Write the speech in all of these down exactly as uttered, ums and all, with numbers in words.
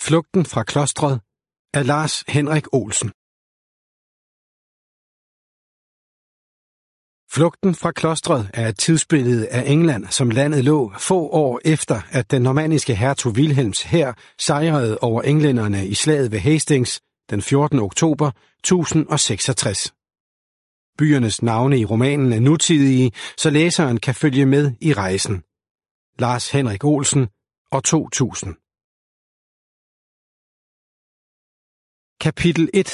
Flugten fra klostret af Lars Henrik Olsen. Flugten fra klostret er et tidsbillede af England, som landet lå få år efter, at den normanniske hertug Wilhelms hær sejrede over englænderne i slaget ved Hastings den fjortende oktober tusind og seksogtres. Byernes navne i romanen er nutidige, så læseren kan følge med i rejsen. Lars Henrik Olsen, år to tusind. Kapitel et.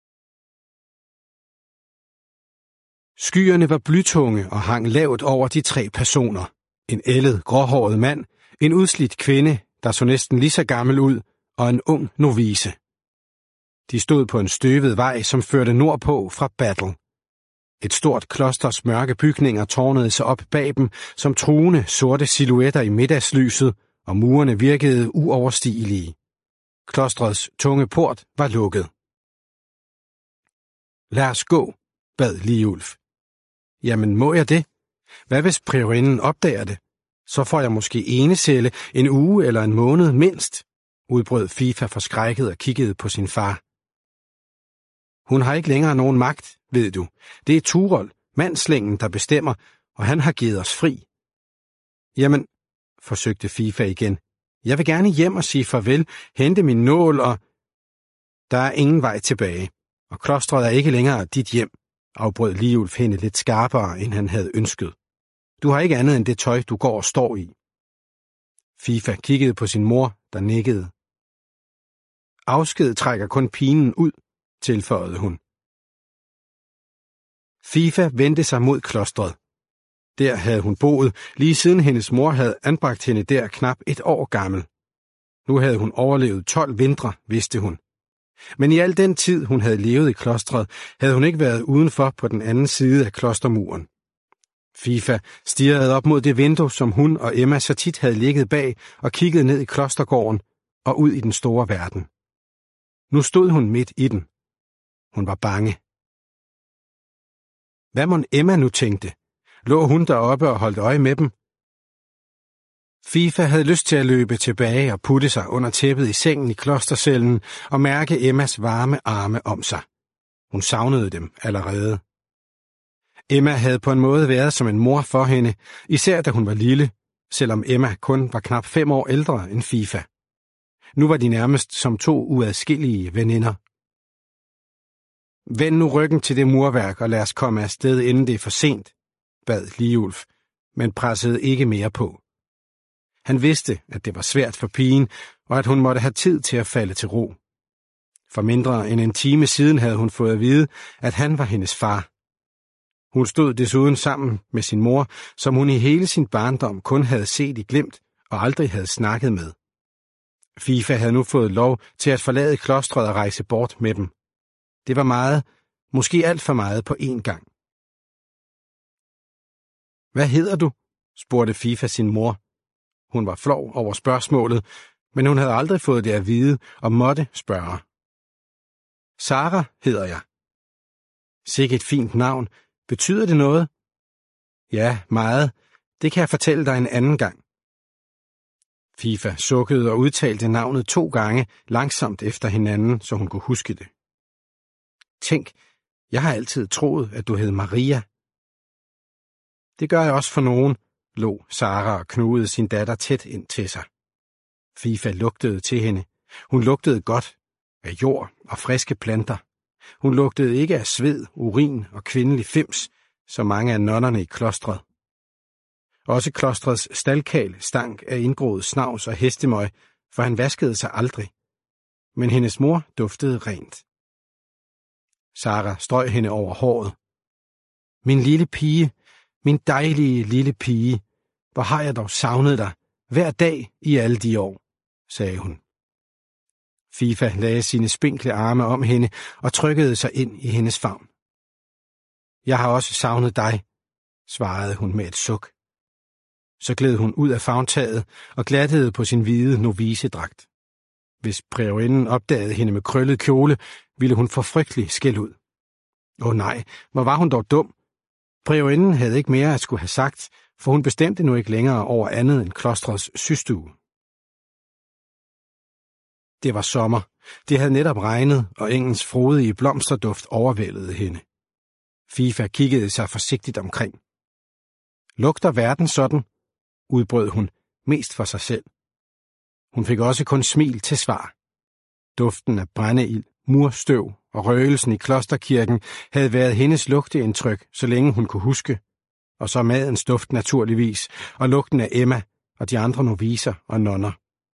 Skyerne var blytunge og hang lavt over de tre personer. En ældet, gråhåret mand, en udslidt kvinde, der så næsten lige så gammel ud, og en ung novice. De stod på en støvet vej, som førte nordpå fra Battle. Et stort klosters mørke bygninger tårnede sig op bag dem, som truende sorte silhuetter i middagslyset, og murene virkede uoverstigelige. Klostrets tunge port var lukket. Lad os gå, bad Liulf. Jamen, må jeg det? Hvad hvis priorinden opdager det? Så får jeg måske enecelle en uge eller en måned mindst, udbrød Fifa forskrækket og kiggede på sin far. Hun har ikke længere nogen magt, ved du. Det er Turol, mandslængen, der bestemmer, og han har givet os fri. Jamen, forsøgte Fifa igen. Jeg vil gerne hjem og sige farvel, hente min nål og... Der er ingen vej tilbage, og klostret er ikke længere dit hjem, afbrød Liulf hende lidt skarpere, end han havde ønsket. Du har ikke andet end det tøj, du går og står i. Fifa kiggede på sin mor, der nikkede. Afsked trækker kun pinen ud, tilføjede hun. Fifa vendte sig mod klostret. Der havde hun boet, lige siden hendes mor havde anbragt hende der knap et år gammel. Nu havde hun overlevet tolv vintre, vidste hun. Men i al den tid, hun havde levet i klostret, havde hun ikke været udenfor på den anden side af klostermuren. Fifa stirrede op mod det vindue, som hun og Emma så tit havde ligget bag, og kiggede ned i klostergården og ud i den store verden. Nu stod hun midt i den. Hun var bange. Hvad mon Emma nu tænkte? Lå hun deroppe og holdt øje med dem? Fifa havde lyst til at løbe tilbage og putte sig under tæppet i sengen i klostercellen og mærke Emmas varme arme om sig. Hun savnede dem allerede. Emma havde på en måde været som en mor for hende, især da hun var lille, selvom Emma kun var knap fem år ældre end Fifa. Nu var de nærmest som to uadskillige veninder. Vend nu ryggen til det murværk og lad os komme afsted, inden det er for sent, bad Liulf, men pressede ikke mere på. Han vidste, at det var svært for pigen, og at hun måtte have tid til at falde til ro. For mindre end en time siden havde hun fået at vide, at han var hendes far. Hun stod desuden sammen med sin mor, som hun i hele sin barndom kun havde set i glimt og aldrig havde snakket med. Fifa havde nu fået lov til at forlade klostret og rejse bort med dem. Det var meget, måske alt for meget på én gang. Hvad hedder du? Spurgte Fifa sin mor. Hun var flov over spørgsmålet, men hun havde aldrig fået det at vide og måtte spørge. Sara hedder jeg. Sikke et fint navn. Betyder det noget? Ja, meget. Det kan jeg fortælle dig en anden gang. Fifa sukkede og udtalte navnet to gange langsomt efter hinanden, så hun kunne huske det. Tænk, jeg har altid troet, at du hed Maria. Det gør jeg også for nogen, lå Sara og knugede sin datter tæt ind til sig. Fifa lugtede til hende. Hun lugtede godt af jord og friske planter. Hun lugtede ikke af sved, urin og kvindelig fims, som mange af nonnerne i klostret. Også klostrets staldkal stank af indgroet snavs og hestemøg, for han vaskede sig aldrig. Men hendes mor duftede rent. Sara strøg hende over håret. Min lille pige, min dejlige lille pige, hvor har jeg dog savnet dig, hver dag i alle de år, sagde hun. Fifa lagde sine spinkle arme om hende og trykkede sig ind i hendes favn. Jeg har også savnet dig, svarede hun med et suk. Så gled hun ud af favntaget og glattede på sin hvide novicedragt. Hvis priorinden opdagede hende med krøllet kjole, ville hun få frygtelig skæld ud. Åh nej, hvor var hun dog dum. Priorinden havde ikke mere at skulle have sagt, for hun bestemte nu ikke længere over andet end klostrets systue. Det var sommer. Det havde netop regnet, og engens frodige blomsterduft overvældede hende. Fifa kiggede sig forsigtigt omkring. Lugter verden sådan? Udbrød hun, mest for sig selv. Hun fik også kun smil til svar. Duften af brændeild, murstøv og røgelsen i klosterkirken havde været hendes lugteindtryk, så længe hun kunne huske. Og så madens duft naturligvis, og lugten af Emma og de andre noviser og nonner.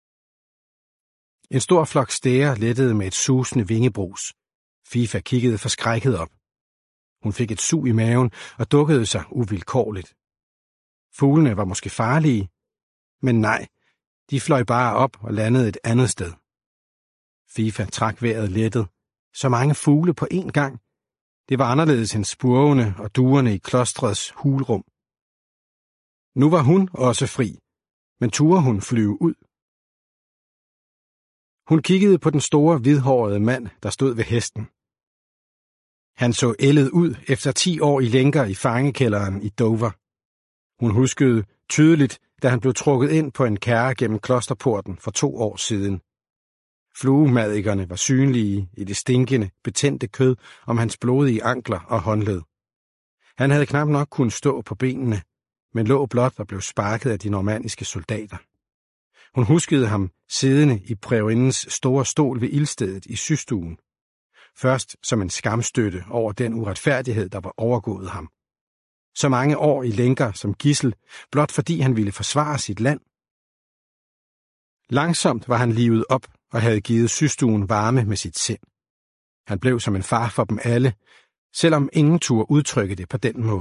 En stor flok stære lettede med et susende vingebrus. Fifa kiggede forskrækket op. Hun fik et sug i maven og dukkede sig uvilkårligt. Fuglene var måske farlige, men nej, de fløj bare op og landede et andet sted. Fifa trak vejret lettet. Så mange fugle på én gang. Det var anderledes end spurvene og duerne i klostrets hulrum. Nu var hun også fri, men turde hun flyve ud? Hun kiggede på den store, hvidhårede mand, der stod ved hesten. Han så ældet ud efter ti år i lænker i fangekælderen i Dover. Hun huskede tydeligt, da han blev trukket ind på en kærre gennem klosterporten for to år siden. Fluemadikerne var synlige i det stinkende, betændte kød om hans blodige ankler og håndled. Han havde knap nok kunnet stå på benene, men lå blot og blev sparket af de normanniske soldater. Hun huskede ham siddende i prærindens store stol ved ildstedet i systuen. Først som en skamstøtte over den uretfærdighed, der var overgået ham. Så mange år i lænker som gidsel, blot fordi han ville forsvare sit land. Langsomt var han livet op og havde givet systuen varme med sit sind. Han blev som en far for dem alle, selvom ingen turde udtrykke det på den måde.